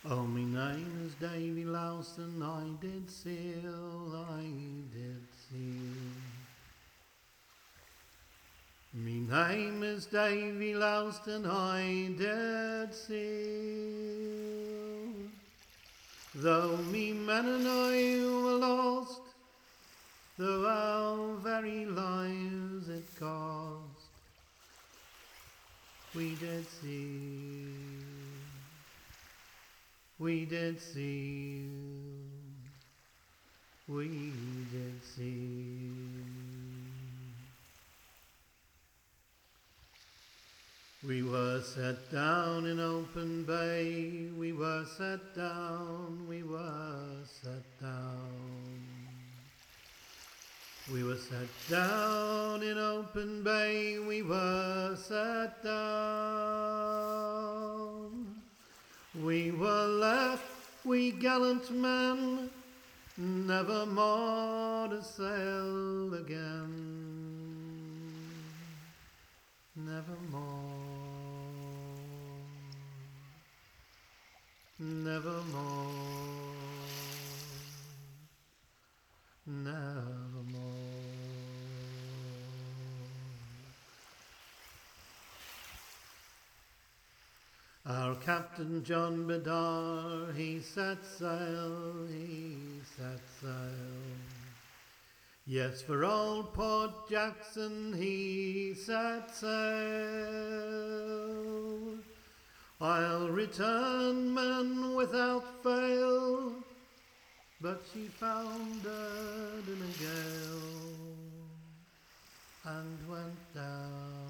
Oh, me name is Davy Lowson, I did seal. Me name is Davy Lowson, I did seal. Though me men and I were lost, though our very lives it cost, we did see. We did see, we did see. We were set down in open bay, we were set down, we were set down. We were set down in open bay, we were set down. We were left, we gallant men, never more to sail again. Nevermore, nevermore, nevermore. Our Captain John Bedar, he set sail, he set sail. Yes, for old Port Jackson he set sail. I'll return, men, without fail, but she foundered in a gale and went down.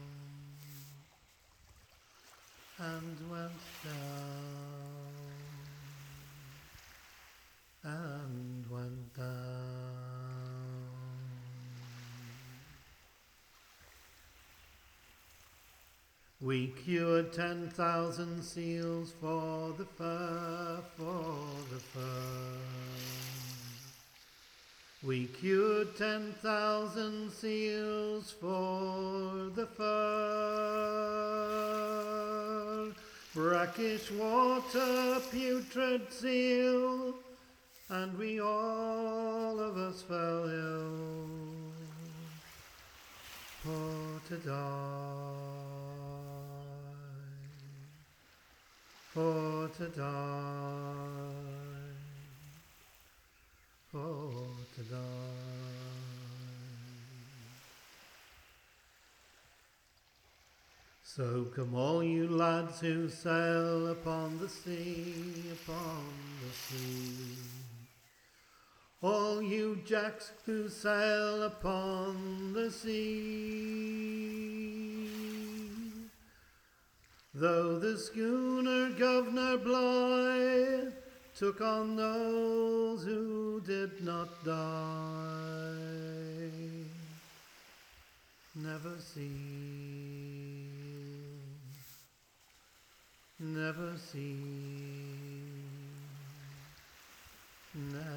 And went down, and went down. We cured 10,000 seals for the fur, for the fur. We cured 10,000 seals for the fur. Brackish water, putrid seal, and we all of us fell ill. For to die, for to die, for to die. So come all you lads who sail upon the sea, upon the sea. All you jacks who sail upon the sea. Though the schooner Governor Bligh took on those who did not die, never see, never see, never